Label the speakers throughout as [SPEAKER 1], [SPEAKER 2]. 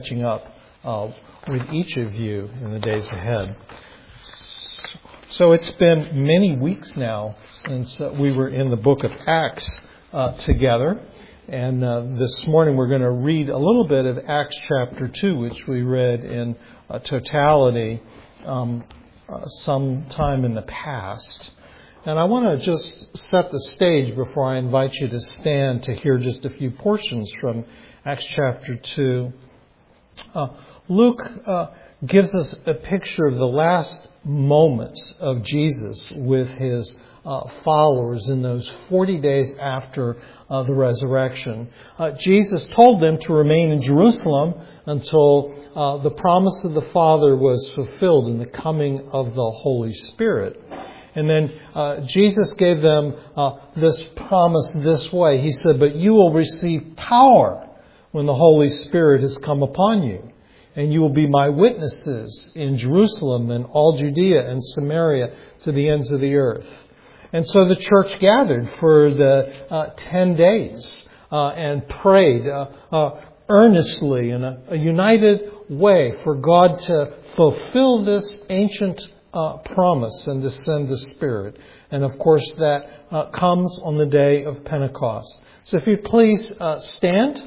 [SPEAKER 1] catching up with each of you in the days ahead. So it's been many weeks now since we were in the book of Acts together. And this morning we're going to read a little bit of Acts chapter 2, which we read in totality some time in the past. And I want to just set the stage before I invite you to stand to hear just a few portions from Acts chapter 2. Luke gives us a picture of the last moments of Jesus with his followers in those 40 days after the resurrection. Jesus told them to remain in Jerusalem until the promise of the Father was fulfilled in the coming of the Holy Spirit. And then Jesus gave them this promise this way. He said, "But you will receive power when the Holy Spirit has come upon you. And you will be my witnesses in Jerusalem and all Judea and Samaria to the ends of the earth." And so the church gathered for the 10 days and prayed earnestly in a united way for God to fulfill this ancient promise and to send the Spirit. And of course that comes on the day of Pentecost. So if you please stand.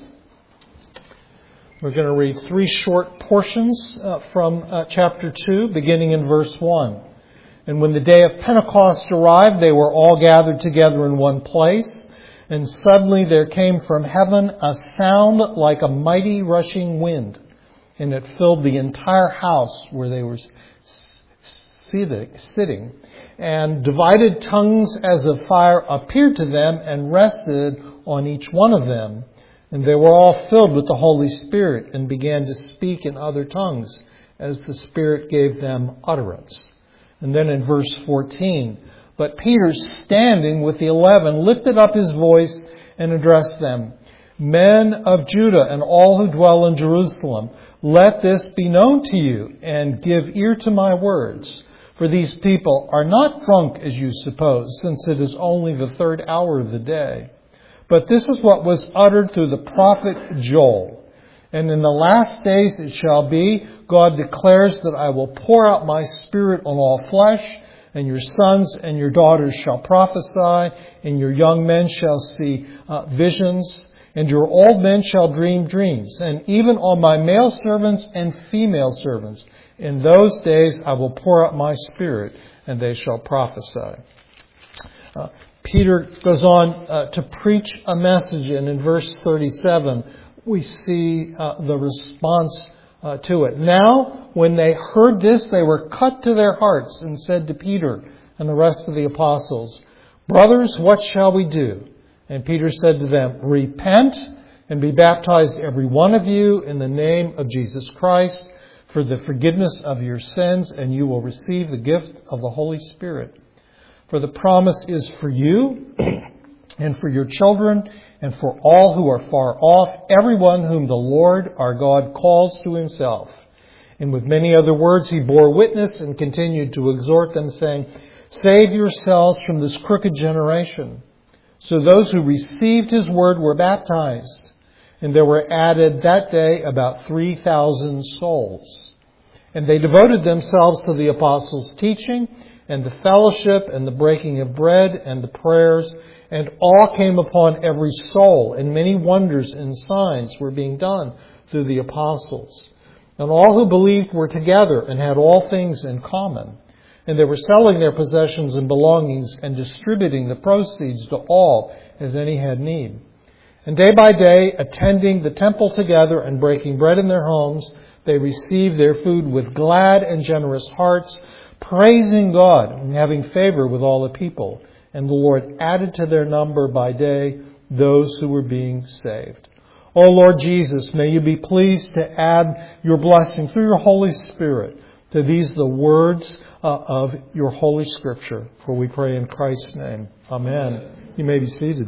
[SPEAKER 1] We're going to read 3 short portions from chapter 2, beginning in verse 1. "And when the day of Pentecost arrived, they were all gathered together in one place. And suddenly there came from heaven a sound like a mighty rushing wind. And it filled the entire house where they were sitting. And divided tongues as of fire appeared to them and rested on each one of them. And they were all filled with the Holy Spirit and began to speak in other tongues as the Spirit gave them utterance." And then in verse 14, "But Peter, standing with the 11, lifted up his voice and addressed them. 'Men of Judah and all who dwell in Jerusalem, let this be known to you and give ear to my words. For these people are not drunk as you suppose, since it is only the 3rd hour of the day. But this is what was uttered through the prophet Joel. And in the last days it shall be, God declares that I will pour out my Spirit on all flesh, and your sons and your daughters shall prophesy, and your young men shall see visions, and your old men shall dream dreams. And even on my male servants and female servants, in those days I will pour out my Spirit, and they shall prophesy." Peter goes on to preach a message, and in verse 37 we see the response to it. "Now, when they heard this, they were cut to their hearts and said to Peter and the rest of the apostles, 'Brothers, what shall we do?' And Peter said to them, 'Repent and be baptized every one of you in the name of Jesus Christ for the forgiveness of your sins, and you will receive the gift of the Holy Spirit. For the promise is for you and for your children and for all who are far off, everyone whom the Lord our God calls to himself.' And with many other words he bore witness and continued to exhort them, saying, 'Save yourselves from this crooked generation.' So those who received his word were baptized, and there were added that day about 3,000 souls. And they devoted themselves to the apostles' teaching and the fellowship and the breaking of bread and the prayers, and awe came upon every soul, and many wonders and signs were being done through the apostles. And all who believed were together and had all things in common. And they were selling their possessions and belongings and distributing the proceeds to all as any had need. And day by day, attending the temple together and breaking bread in their homes, they received their food with glad and generous hearts, praising God and having favor with all the people. And the Lord added to their number by day those who were being saved." O Lord Jesus, may you be pleased to add your blessing through your Holy Spirit to these the words of your Holy Scripture. For we pray in Christ's name. Amen. You may be seated.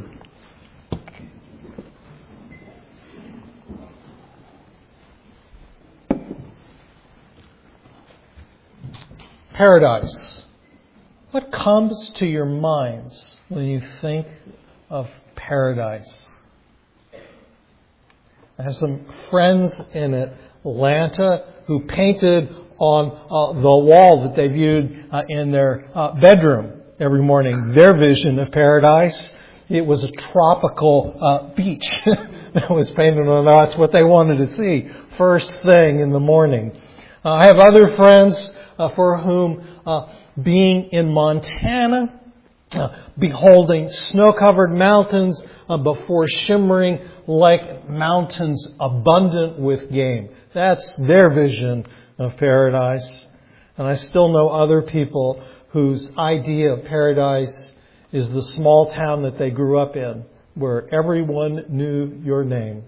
[SPEAKER 1] Paradise. What comes to your minds when you think of paradise? I have some friends in Atlanta, who painted on the wall that they viewed in their bedroom every morning their vision of paradise. It was a tropical beach that was painted on. That's what they wanted to see first thing in the morning. I have other friends for whom being in Montana, beholding snow-covered mountains before shimmering lake mountains abundant with game. That's their vision of paradise. And I still know other people whose idea of paradise is the small town that they grew up in, where everyone knew your name.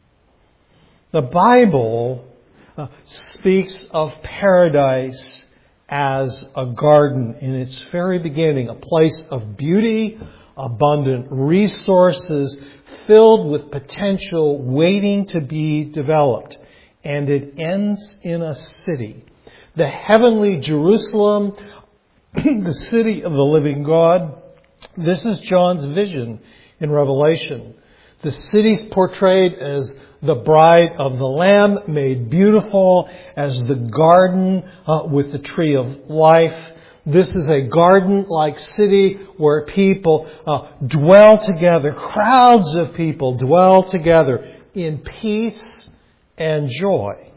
[SPEAKER 1] The Bible speaks of paradise as a garden in its very beginning, a place of beauty, abundant resources, filled with potential waiting to be developed. And it ends in a city, the heavenly Jerusalem, the city of the living God. This is John's vision in Revelation. The city's portrayed as the bride of the Lamb, made beautiful as the garden with the tree of life. This is a garden-like city where people dwell together. Crowds of people dwell together in peace and joy.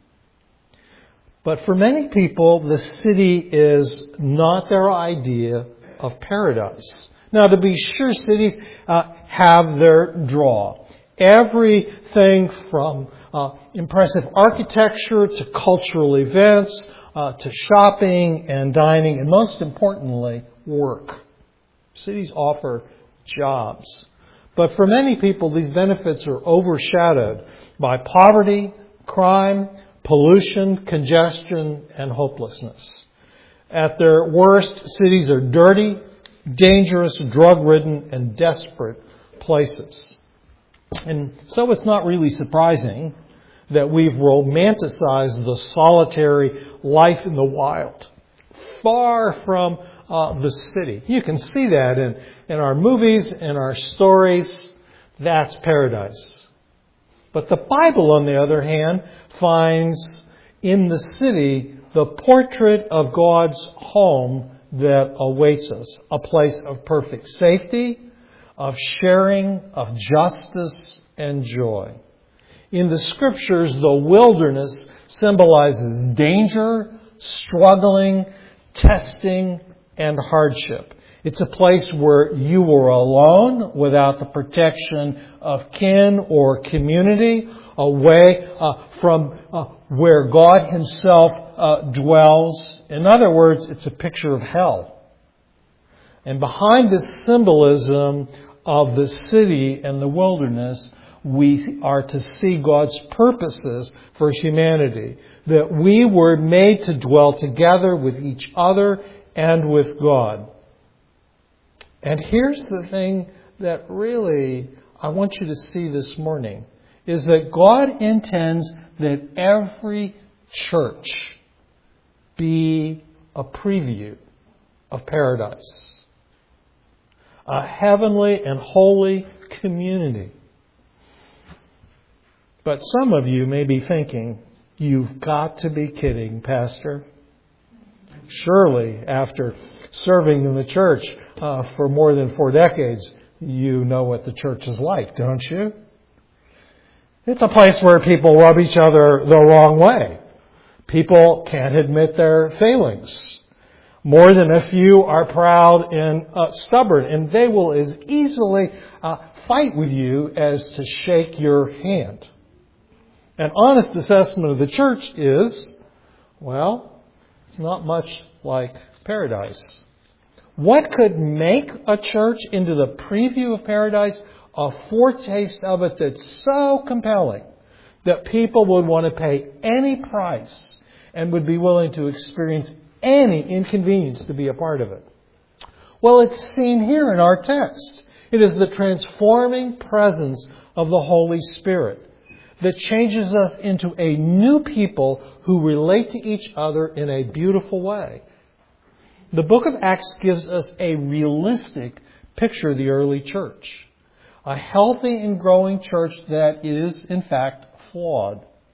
[SPEAKER 1] But for many people, the city is not their idea of paradise. Now, to be sure, cities have their draw. Everything from impressive architecture to cultural events to shopping and dining, and most importantly, work. Cities offer jobs. But for many people, these benefits are overshadowed by poverty, crime, pollution, congestion, and hopelessness. At their worst, cities are dirty, dangerous, drug-ridden, and desperate places. And so it's not really surprising that we've romanticized the solitary life in the wild, far from the city. You can see that in our movies, in our stories. That's paradise. But the Bible, on the other hand, finds in the city the portrait of God's home that awaits us. A place of perfect safety, of sharing, of justice and joy. In the Scriptures, the wilderness symbolizes danger, struggling, testing, and hardship. It's a place where you are alone without the protection of kin or community, away from where God Himself dwells. In other words, it's a picture of hell. And behind this symbolism of the city and the wilderness, we are to see God's purposes for humanity. That we were made to dwell together with each other and with God. And here's the thing that really I want you to see this morning, is that God intends that every church be a preview of paradise. A heavenly and holy community. But some of you may be thinking, you've got to be kidding, Pastor. Surely, after serving in the church for more than 4 decades, you know what the church is like, don't you? It's a place where people rub each other the wrong way. People can't admit their failings. More than a few are proud and stubborn, and they will as easily fight with you as to shake your hand. An honest assessment of the church is, well, it's not much like paradise. What could make a church into the preview of paradise? A foretaste of it that's so compelling that people would want to pay any price and would be willing to experience any inconvenience to be a part of it. Well, it's seen here in our text. It is the transforming presence of the Holy Spirit that changes us into a new people who relate to each other in a beautiful way. The book of Acts gives us a realistic picture of the early church. A healthy and growing church that is, in fact, flawed.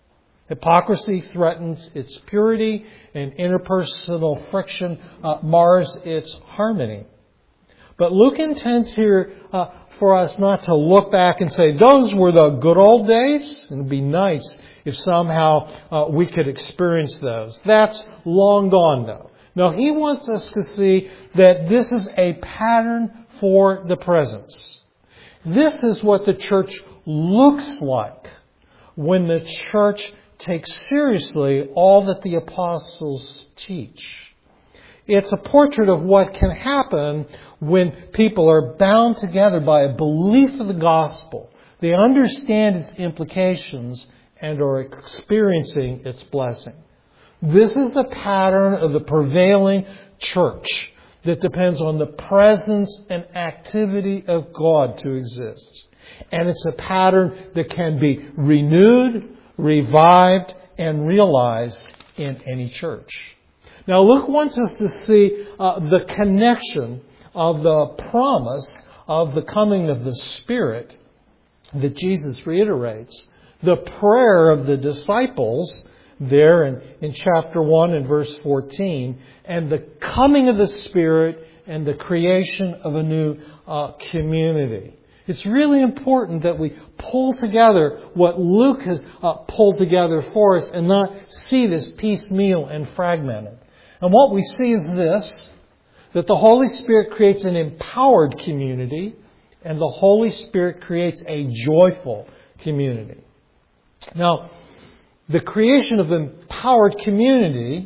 [SPEAKER 1] Hypocrisy threatens its purity, and interpersonal friction mars its harmony. But Luke intends here for us not to look back and say, those were the good old days. It would be nice if somehow we could experience those. That's long gone, though. No, he wants us to see that this is a pattern for the present. This is what the church looks like when the church takes seriously all that the apostles teach. It's a portrait of what can happen when people are bound together by a belief of the gospel. They understand its implications and are experiencing its blessing. This is the pattern of the prevailing church that depends on the presence and activity of God to exist. And it's a pattern that can be renewed, revived, and realized in any church. Now, Luke wants us to see the connection of the promise of the coming of the Spirit that Jesus reiterates. The prayer of the disciples there in chapter 1 and verse 14, and the coming of the Spirit and the creation of a new community. It's really important that we pull together what Luke has pulled together for us and not see this piecemeal and fragmented. And what we see is this, that the Holy Spirit creates an empowered community and the Holy Spirit creates a joyful community. Now, the creation of empowered community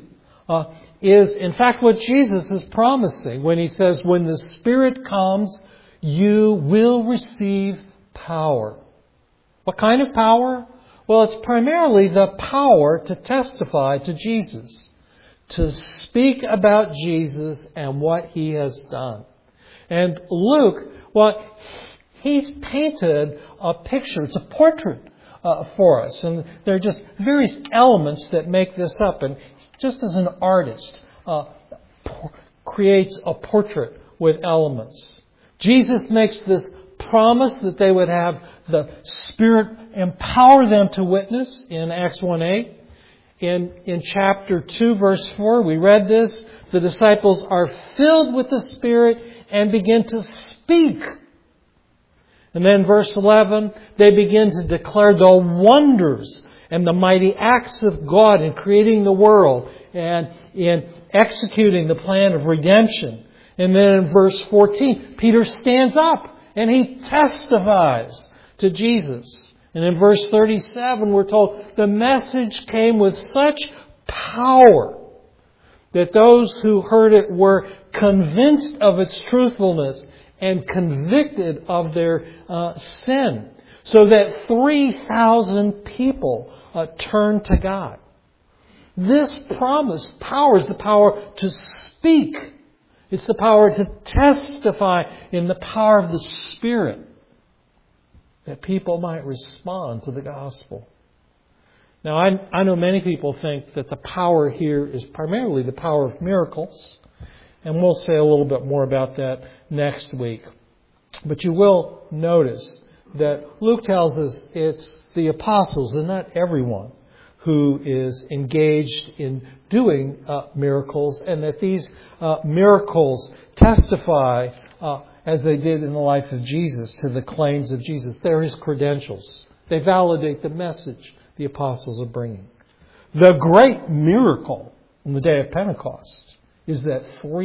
[SPEAKER 1] is in fact what Jesus is promising when He says, when the Spirit comes, you will receive power. What kind of power? Well, it's primarily the power to testify to Jesus, to speak about Jesus and what He has done. And Luke, well, he's painted a picture. It's a portrait for us. And there are just various elements that make this up. And just as an artist creates a portrait with elements. Jesus makes this promise that they would have the Spirit empower them to witness in Acts 1:8. In chapter 2, verse 4, we read this. The disciples are filled with the Spirit and begin to speak. And then verse 11, they begin to declare the wonders and the mighty acts of God in creating the world and in executing the plan of redemption. And then in verse 14, Peter stands up and he testifies to Jesus. And in verse 37, we're told the message came with such power that those who heard it were convinced of its truthfulness and convicted of their sin. So that 3,000 people turned to God. This promise, power, is the power to speak. It's the power to testify in the power of the Spirit, that people might respond to the gospel. Now, I know many people think that the power here is primarily the power of miracles. And we'll say a little bit more about that next week. But you will notice that Luke tells us it's the apostles and not everyone who is engaged in doing miracles, and that these miracles testify, as they did in the life of Jesus, to the claims of Jesus. They're His credentials. They validate the message the apostles are bringing. The great miracle on the day of Pentecost is that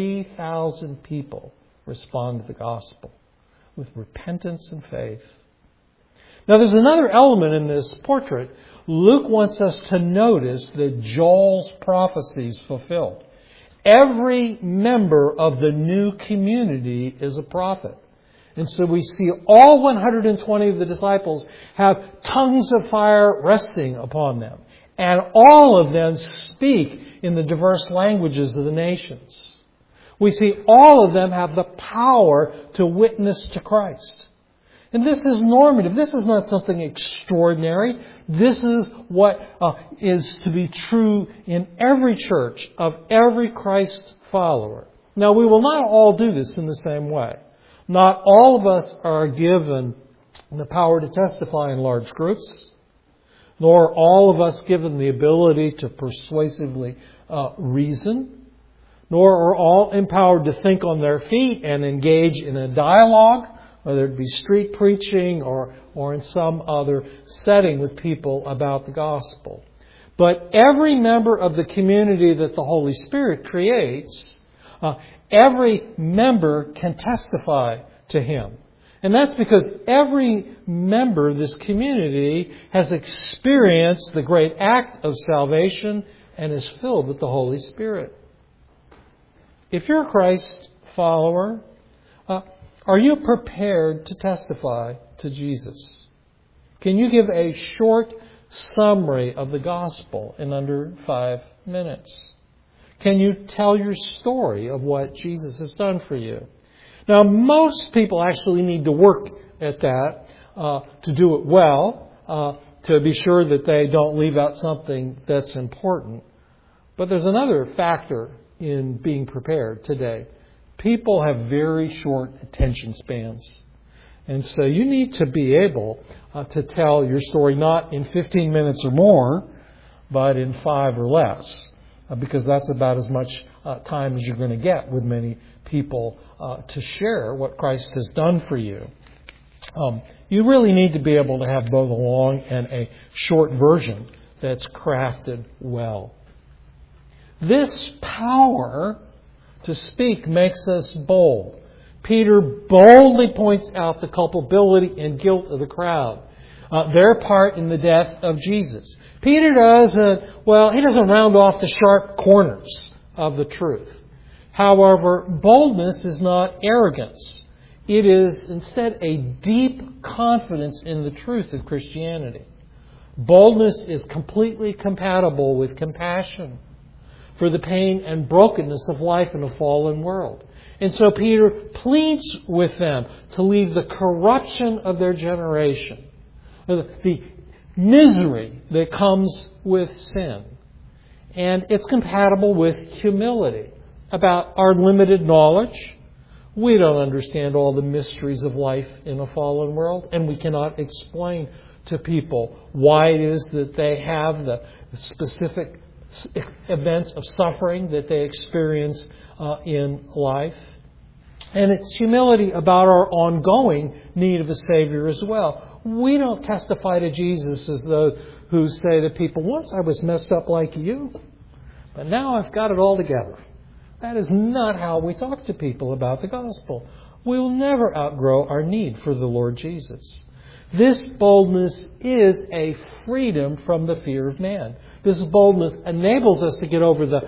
[SPEAKER 1] 3,000 people respond to the gospel with repentance and faith. Now, there's another element in this portrait. Luke wants us to notice that Joel's prophecy is fulfilled. Every member of the new community is a prophet. And so we see all 120 of the disciples have tongues of fire resting upon them. And all of them speak in the diverse languages of the nations. We see all of them have the power to witness to Christ. And this is normative. This is not something extraordinary. This is what is to be true in every church of every Christ follower. Now, we will not all do this in the same way. Not all of us are given the power to testify in large groups. nor are all of us given the ability to persuasively reason, nor are all empowered to think on their feet and engage in a dialogue, whether it be street preaching or in some other setting with people about the gospel. But every member of the community that the Holy Spirit creates, every member can testify to Him. And that's because every member of this community has experienced the great act of salvation and is filled with the Holy Spirit. If you're a Christ follower, are you prepared to testify to Jesus? Can you give a short summary of the gospel in under 5 minutes? Can you tell your story of what Jesus has done for you? Now, most people actually need to work at that to do it well, to be sure that they don't leave out something that's important. But there's another factor in being prepared today. People have very short attention spans. And so you need to be able to tell your story not in 15 minutes or more, but in 5 or less, because that's about as much time as you're going to get with many people to share what Christ has done for you. You really need to be able to have both a long and a short version that's crafted well. This power to speak makes us bold. Peter boldly points out the culpability and guilt of the crowd, their part in the death of Jesus. Peter doesn't round off the sharp corners of the truth. However, boldness is not arrogance. It is instead a deep confidence in the truth of Christianity. Boldness is completely compatible with compassion for the pain and brokenness of life in a fallen world. And so Peter pleads with them to leave the corruption of their generation, the misery that comes with sin. And it's compatible with humility about our limited knowledge. We don't understand all the mysteries of life in a fallen world, and we cannot explain to people why it is that they have the specific events of suffering that they experience in life. And it's humility about our ongoing need of a Savior as well. We don't testify to Jesus as those who say to people, once I was messed up like you, but now I've got it all together. That is not how we talk to people about the gospel. We will never outgrow our need for the Lord Jesus. This boldness is a freedom from the fear of man. This boldness enables us to get over the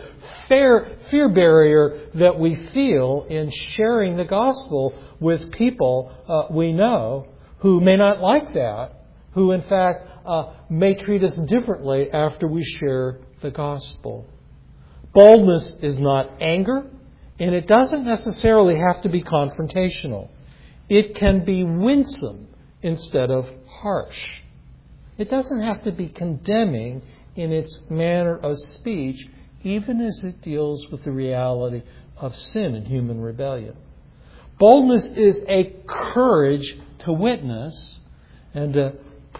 [SPEAKER 1] fear barrier that we feel in sharing the gospel with people we know who may not like that, who in fact may treat us differently after we share the gospel. Boldness is not anger, and it doesn't necessarily have to be confrontational. It can be winsome instead of harsh. It doesn't have to be condemning in its manner of speech, even as it deals with the reality of sin and human rebellion. Boldness is a courage to witness and to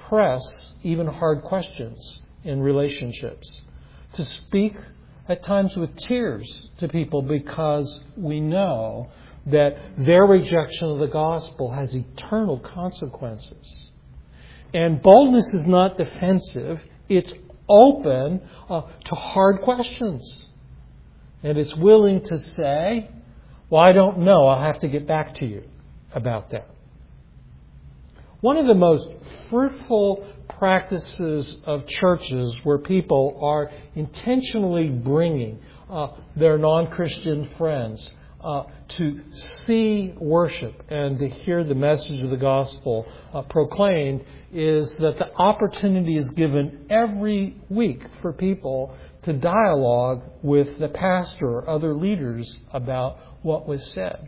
[SPEAKER 1] press even hard questions in relationships. To speak at times with tears to people because we know that their rejection of the gospel has eternal consequences. And boldness is not defensive. It's open to hard questions. And it's willing to say, well, I don't know. I'll have to get back to you about that. One of the most fruitful practices of churches where people are intentionally bringing their non-Christian friends to see worship and to hear the message of the gospel proclaimed is that the opportunity is given every week for people to dialogue with the pastor or other leaders about what was said.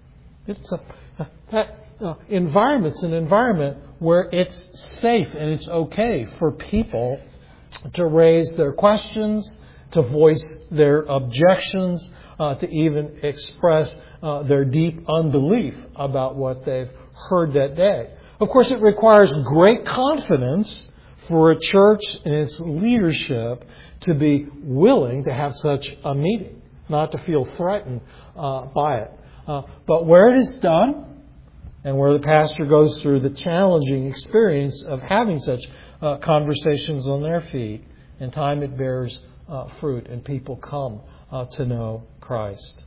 [SPEAKER 1] Environment's an environment where it's safe and it's okay for people to raise their questions, to voice their objections, to even express their deep unbelief about what they've heard that day. Of course, it requires great confidence for a church and its leadership to be willing to have such a meeting, not to feel threatened by it. But where it is done, and where the pastor goes through the challenging experience of having such conversations on their feet, in time it bears fruit and people come to know Christ.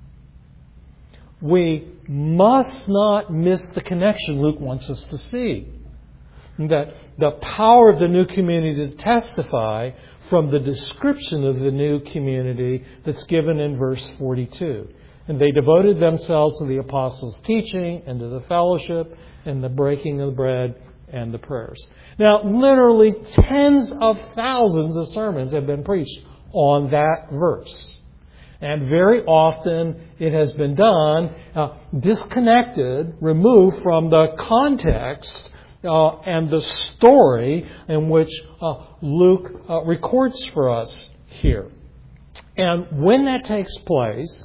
[SPEAKER 1] We must not miss the connection Luke wants us to see. That the power of the new community to testify from the description of the new community that's given in verse 42. And they devoted themselves to the apostles' teaching and to the fellowship and the breaking of the bread and the prayers. Now, literally tens of thousands of sermons have been preached on that verse. And very often it has been done disconnected, removed from the context and the story in which Luke records for us here. And when that takes place,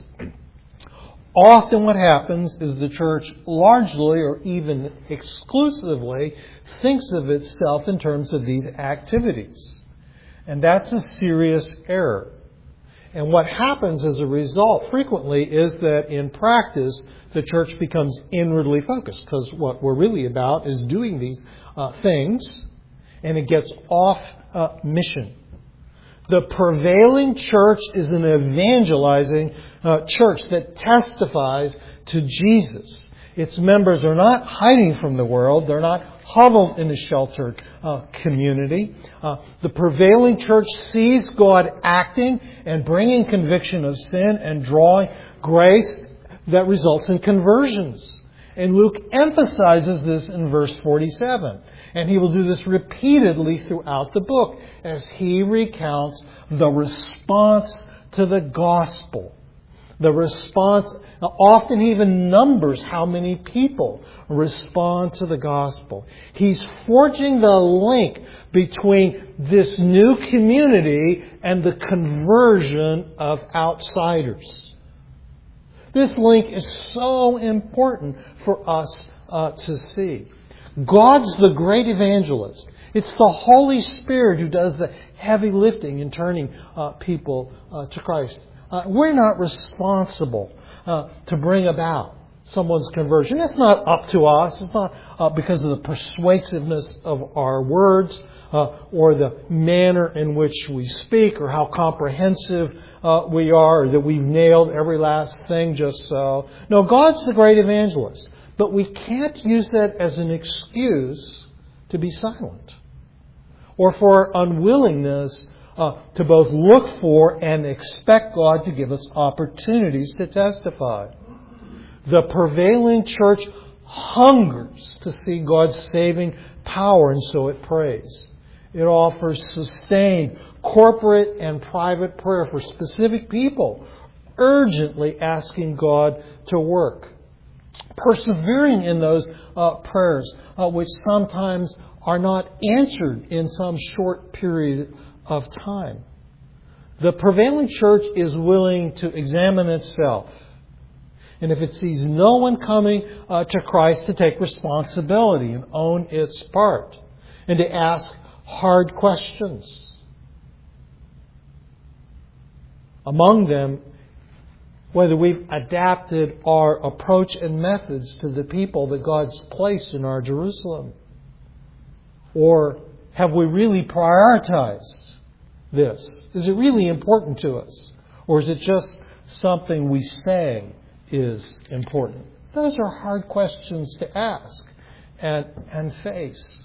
[SPEAKER 1] often what happens is the church largely or even exclusively thinks of itself in terms of these activities. And that's a serious error. And what happens as a result frequently is that in practice, the church becomes inwardly focused, because what we're really about is doing these things, and it gets off mission. The prevailing church is an evangelizing church that testifies to Jesus. Its members are not hiding from the world. They're not huddled in a sheltered community. The prevailing church sees God acting and bringing conviction of sin and drawing grace that results in conversions. And Luke emphasizes this in verse 47. And he will do this repeatedly throughout the book as he recounts the response to the gospel. The response, often he even numbers how many people respond to the gospel. He's forging the link between this new community and the conversion of outsiders. This link is so important for us to see. God's the great evangelist. It's the Holy Spirit who does the heavy lifting in turning people to Christ. We're not responsible to bring about someone's conversion. It's not up to us. It's not because of the persuasiveness of our words or the manner in which we speak or how comprehensive we are, or that we've nailed every last thing just so. No, God's the great evangelist. But we can't use that as an excuse to be silent or for unwillingness to both look for and expect God to give us opportunities to testify. The prevailing church hungers to see God's saving power, and so it prays. It offers sustained corporate and private prayer for specific people, urgently asking God to work. Persevering in those prayers, which sometimes are not answered in some short period of time. The prevailing church is willing to examine itself. And if it sees no one coming to Christ, to take responsibility and own its part. And to ask hard questions. Among them, whether we've adapted our approach and methods to the people that God's placed in our Jerusalem. Or have we really prioritized this? Is it really important to us? Or is it just something we say is important? Those are hard questions to ask and face.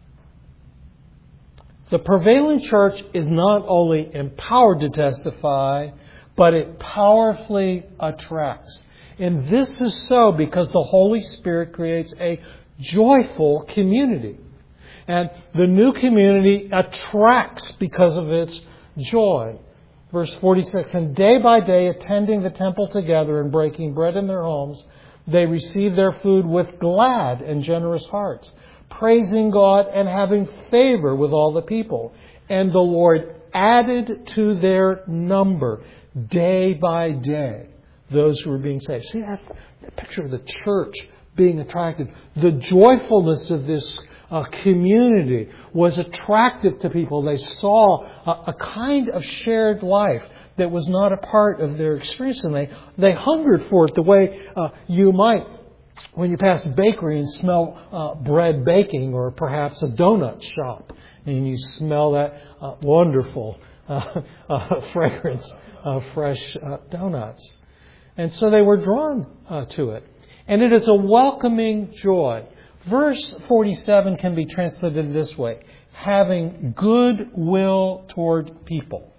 [SPEAKER 1] The prevailing church is not only empowered to testify, but it powerfully attracts. And this is so because the Holy Spirit creates a joyful community. And the new community attracts because of its joy. Verse 46, and day by day, attending the temple together and breaking bread in their homes, they received their food with glad and generous hearts, praising God and having favor with all the people. And the Lord added to their number day by day those who were being saved. See, that's the picture of the church being attracted. The joyfulness of this community was attractive to people. They saw a kind of shared life that was not a part of their experience, and they hungered for it the way you might when you pass a bakery and smell bread baking, or perhaps a donut shop, and you smell that wonderful fragrance of fresh donuts. And so they were drawn to it. And it is a welcoming joy. Verse 47 can be translated this way: having good will toward people.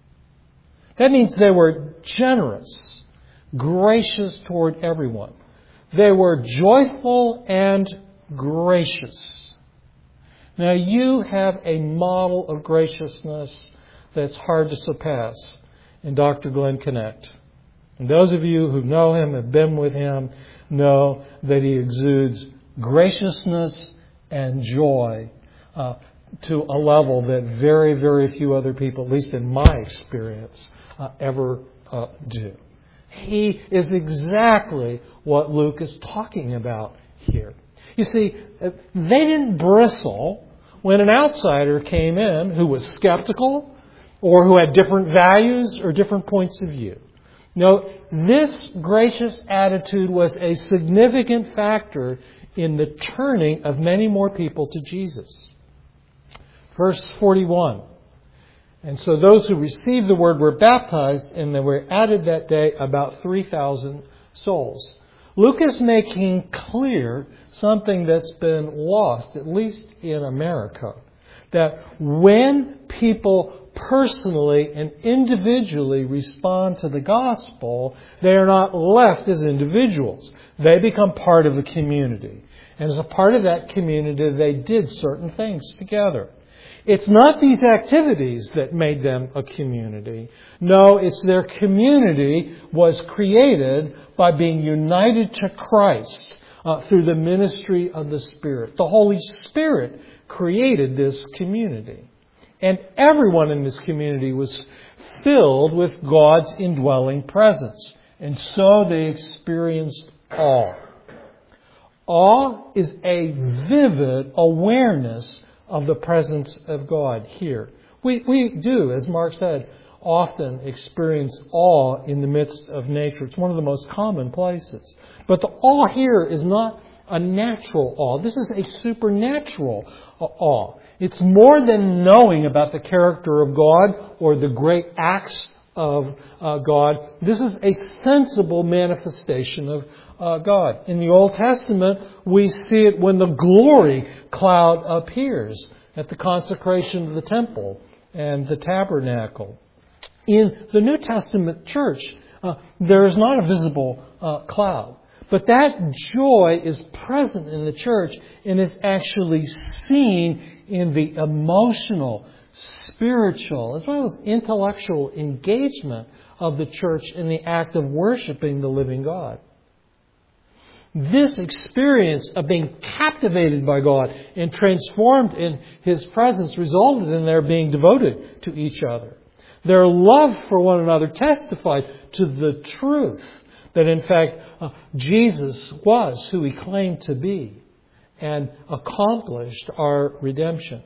[SPEAKER 1] That means they were generous, gracious toward everyone. They were joyful and gracious. Now you have a model of graciousness that's hard to surpass in Dr. Glenn Connect. And those of you who know him, have been with him, know that he exudes graciousness and joy to a level that very, very few other people, at least in my experience, ever do. He is exactly what Luke is talking about here. You see, they didn't bristle when an outsider came in who was skeptical or who had different values or different points of view. No, this gracious attitude was a significant factor in the turning of many more people to Jesus. Verse 41. And so those who received the word were baptized, and there were added that day about 3,000 souls. Luke is making clear something that's been lost, at least in America, that when people personally and individually respond to the gospel, they are not left as individuals. They become part of a community. And as a part of that community, they did certain things together. It's not these activities that made them a community. No, it's their community was created by being united to Christ through the ministry of the Spirit. The Holy Spirit created this community. And everyone in this community was filled with God's indwelling presence. And so they experienced awe. Awe is a vivid awareness of the presence of God here. We do, as Mark said, often experience awe in the midst of nature. It's one of the most common places. But the awe here is not a natural awe. This is a supernatural awe. It's more than knowing about the character of God or the great acts of God. This is a sensible manifestation of God. In the Old Testament, we see it when the glory cloud appears at the consecration of the temple and the tabernacle. In the New Testament church, there is not a visible cloud. But that joy is present in the church and is actually seen in the emotional, spiritual, as well as intellectual engagement of the church in the act of worshiping the living God. This experience of being captivated by God and transformed in His presence resulted in their being devoted to each other. Their love for one another testified to the truth that, in fact, Jesus was who He claimed to be and accomplished our redemption.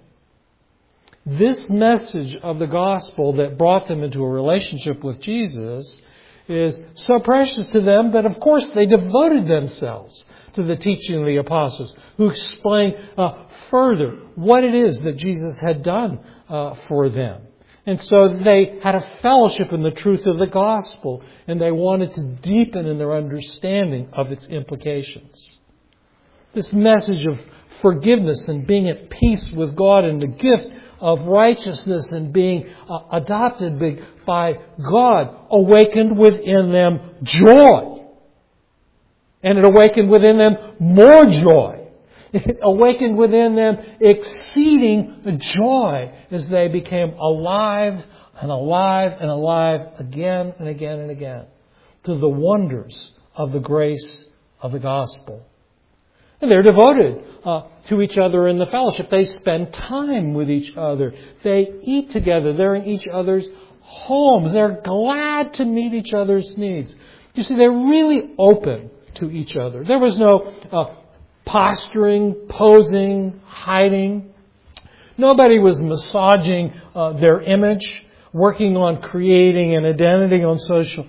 [SPEAKER 1] This message of the gospel that brought them into a relationship with Jesus is so precious to them that, of course, they devoted themselves to the teaching of the apostles, who explained further what it is that Jesus had done for them. And so they had a fellowship in the truth of the gospel, and they wanted to deepen in their understanding of its implications. This message of forgiveness and being at peace with God and the gift of righteousness and being adopted by God awakened within them joy. And it awakened within them more joy. It awakened within them exceeding joy as they became alive and alive and alive again and again and again to the wonders of the grace of the gospel. And they're devoted to each other in the fellowship. They spend time with each other. They eat together. They're in each other's homes. They're glad to meet each other's needs. You see, they're really open to each other. There was no posturing, posing, hiding. Nobody was massaging their image, working on creating an identity on social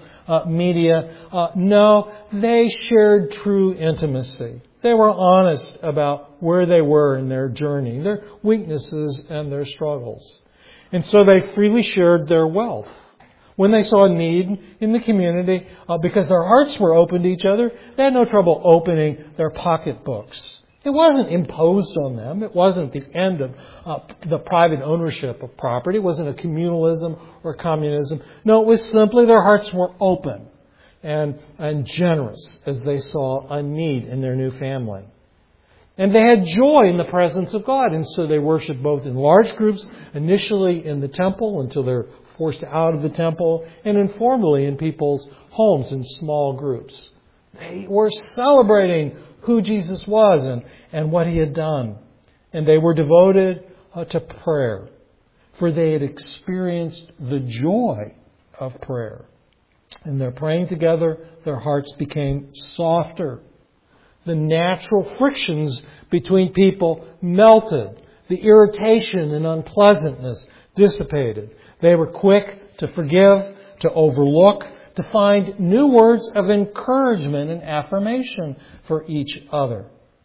[SPEAKER 1] media. No, they shared true intimacy. They were honest about where they were in their journey, their weaknesses and their struggles. And so they freely shared their wealth. When they saw a need in the community, because their hearts were open to each other, they had no trouble opening their pocketbooks. It wasn't imposed on them. It wasn't the end of the private ownership of property. It wasn't a communalism or communism. No, it was simply their hearts were open and generous as they saw a need in their new family. And they had joy in the presence of God. And so they worshiped both in large groups, initially in the temple until they're forced out of the temple, and informally in people's homes in small groups. They were celebrating who Jesus was and what He had done. And they were devoted to prayer, for they had experienced the joy of prayer. And they're praying together, their hearts became softer. The natural frictions between people melted. The irritation and unpleasantness dissipated. They were quick to forgive, to overlook, to find new words of encouragement and affirmation for each other.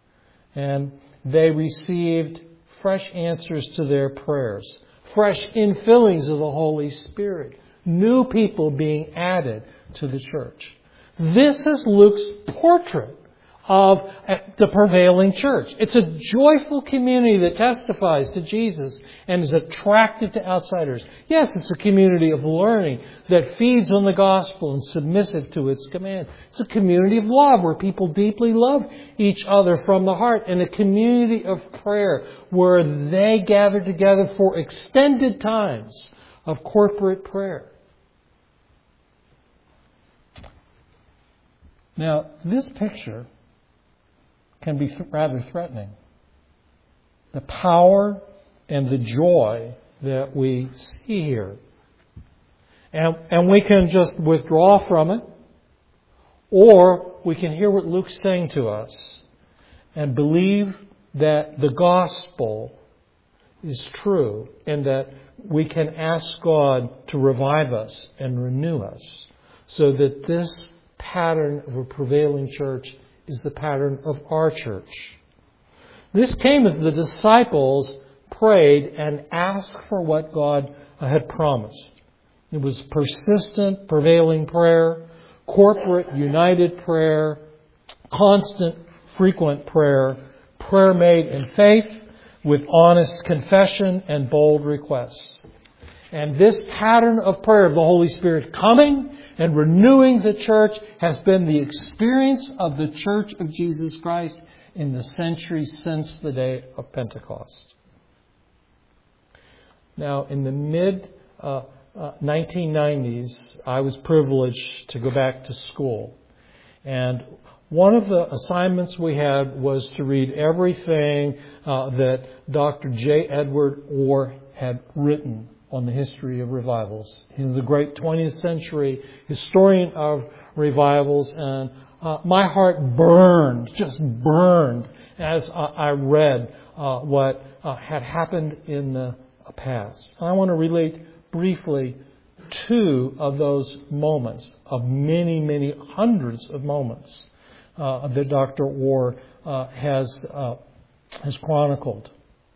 [SPEAKER 1] And they received fresh answers to their prayers, fresh infillings of the Holy Spirit, new people being added to the church. This is Luke's portrait of the prevailing church. It's a joyful community that testifies to Jesus and is attractive to outsiders. Yes, it's a community of learning that feeds on the gospel and submissive to its command. It's a community of love where people deeply love each other from the heart, and a community of prayer where they gather together for extended times of corporate prayer. Now, this picture can be rather threatening. The power and the joy that we see here. And we can just withdraw from it, or we can hear what Luke's saying to us and believe that the gospel is true and that we can ask God to revive us and renew us so that this pattern of a prevailing church is the pattern of our church. This came as the disciples prayed and asked for what God had promised. It was persistent, prevailing prayer, corporate, united prayer, constant, frequent prayer, prayer made in faith with honest confession and bold requests. And this pattern of prayer of the Holy Spirit coming and renewing the church has been the experience of the Church of Jesus Christ in the centuries since the day of Pentecost. Now, in the mid-1990s, I was privileged to go back to school. And one of the assignments we had was to read everything that Dr. J. Edward Orr had written on the history of revivals. He's the great 20th century historian of revivals, and my heart just burned as I read what had happened in the past. I want to relate briefly two of those moments, of many, many hundreds of moments that Dr. Orr has chronicled.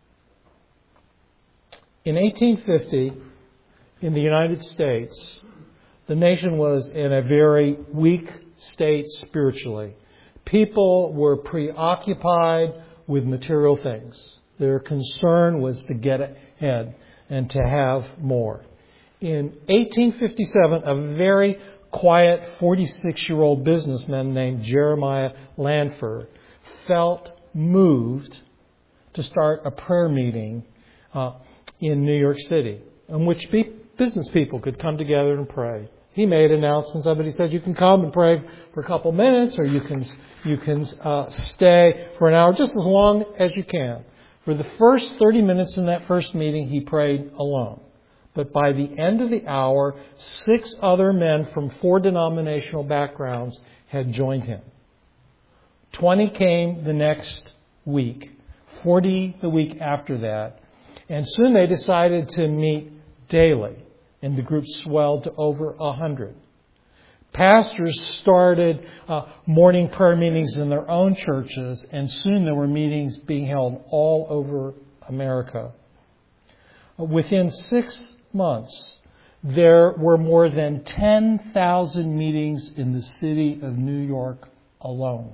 [SPEAKER 1] In 1850, in the United States, the nation was in a very weak state spiritually. People were preoccupied with material things. Their concern was to get ahead and to have more. In 1857, a very quiet 46-year-old businessman named Jeremiah Lanford felt moved to start a prayer meeting in New York City, in which business people could come together and pray. He made announcements of it. He said, you can come and pray for a couple minutes, or you can stay for an hour, just as long as you can. For the first 30 minutes in that first meeting, he prayed alone. But by the end of the hour, 6 other men from 4 denominational backgrounds had joined him. 20 came the next week, 40 the week after that, and soon they decided to meet daily, and the group swelled to over 100. Pastors started morning prayer meetings in their own churches, and soon there were meetings being held all over America. Within 6 months, there were more than 10,000 meetings in the city of New York alone.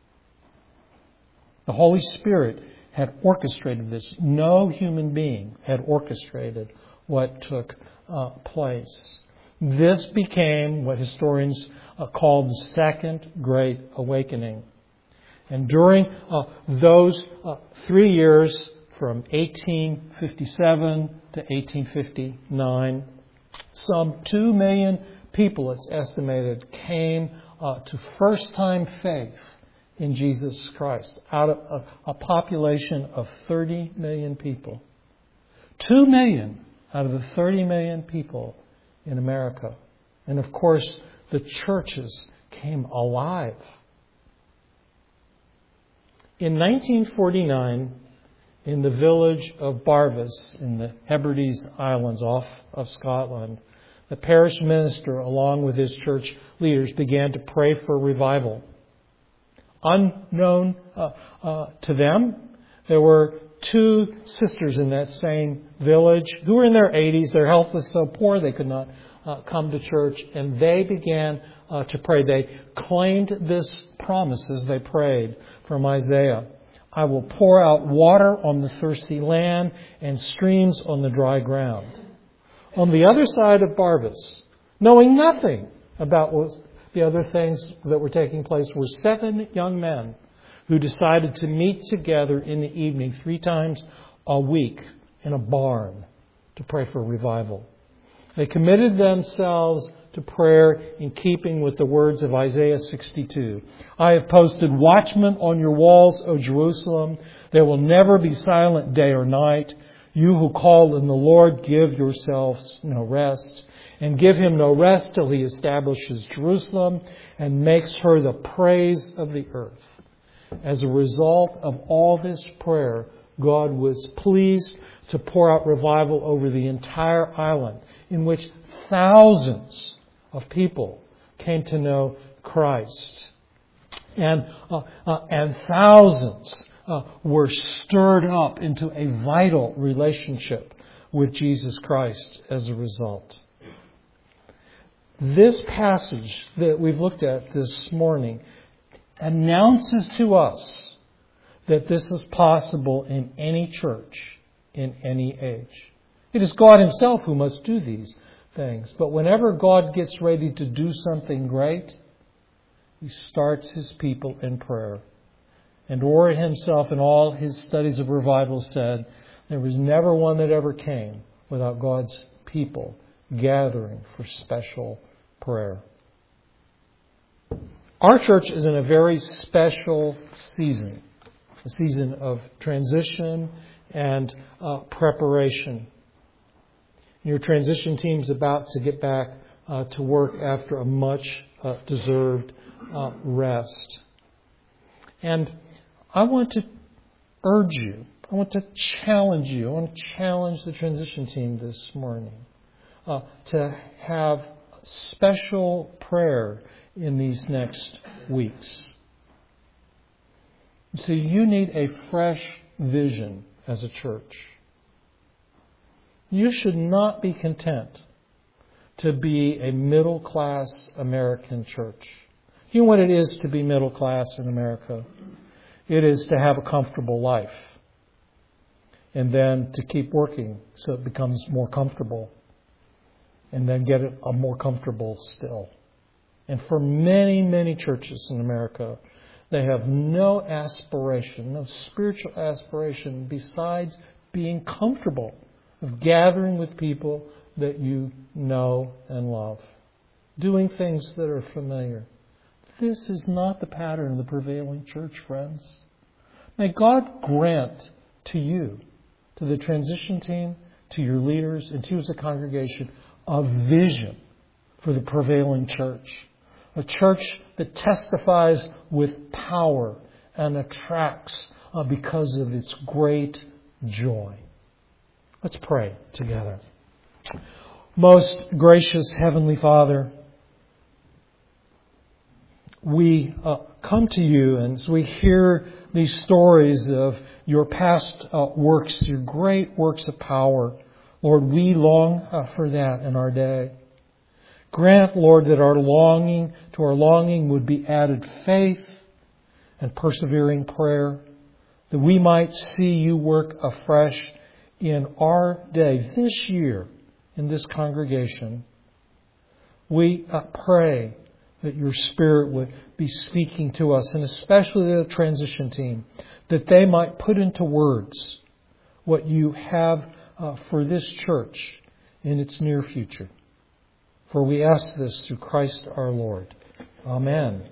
[SPEAKER 1] The Holy Spirit had orchestrated this. No human being had orchestrated what took place. This became what historians call the Second Great Awakening. And during those 3 years, from 1857 to 1859, some 2 million people, it's estimated, came to first-time faith in Jesus Christ out of a population of 30 million people. 2 million out of the 30 million people in America. And of course, the churches came alive. In 1949, in the village of Barvas in the Hebrides Islands off of Scotland, the parish minister, along with his church leaders, began to pray for revival. Unknown to them, there were 2 sisters in that same village who were in their 80s. Their health was so poor they could not come to church, and they began to pray. They claimed this promise as they prayed from Isaiah. I will pour out water on the thirsty land and streams on the dry ground. On the other side of Barvas, knowing nothing about the other things that were taking place, were 7 young men who decided to meet together in the evening 3 times a week in a barn to pray for revival. They committed themselves to prayer in keeping with the words of Isaiah 62. I have posted watchmen on your walls, O Jerusalem. They will never be silent day or night. You who call on the Lord, give yourselves no rest. And give him no rest till he establishes Jerusalem and makes her the praise of the earth. As a result of all this prayer, God was pleased to pour out revival over the entire island, in which thousands of people came to know Christ. And thousands were stirred up into a vital relationship with Jesus Christ as a result. This passage that we've looked at this morning announces to us that this is possible in any church, in any age. It is God Himself who must do these things. But whenever God gets ready to do something great, He starts His people in prayer. And Orr himself in all his studies of revival said, there was never one that ever came without God's people gathering for special prayer. Our church is in a very special season, a season of transition and preparation. Your transition team's about to get back to work after a much deserved rest. And I want to urge you, I want to challenge you, I want to challenge the transition team this morning to have special prayer in these next weeks. So you need a fresh vision as a church. You should not be content to be a middle-class American church. You know what it is to be middle-class in America? It is to have a comfortable life and then to keep working so it becomes more comfortable and then get it more comfortable still. And for many, many churches in America, they have no aspiration, no spiritual aspiration besides being comfortable of gathering with people that you know and love, doing things that are familiar. This is not the pattern of the prevailing church, friends. May God grant to you, to the transition team, to your leaders, and to you as a congregation, a vision for the prevailing church. A church that testifies with power and attracts because of its great joy. Let's pray together. Most gracious Heavenly Father, we come to you, and as we hear these stories of your past works, your great works of power, Lord, we long for that in our day. Grant, Lord, that to our longing would be added faith and persevering prayer, that we might see you work afresh in our day, this year, in this congregation. We pray that your Spirit would be speaking to us, and especially the transition team, that they might put into words what you have for this church in its near future. For we ask this through Christ our Lord. Amen.